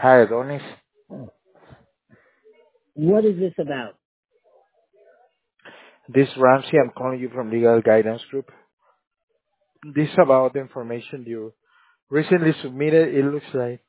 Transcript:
Hi, Adonis. What is this about? This is Ramsey. I'm calling you from Legal Guidance Group. This is about the information you recently submitted. It looks like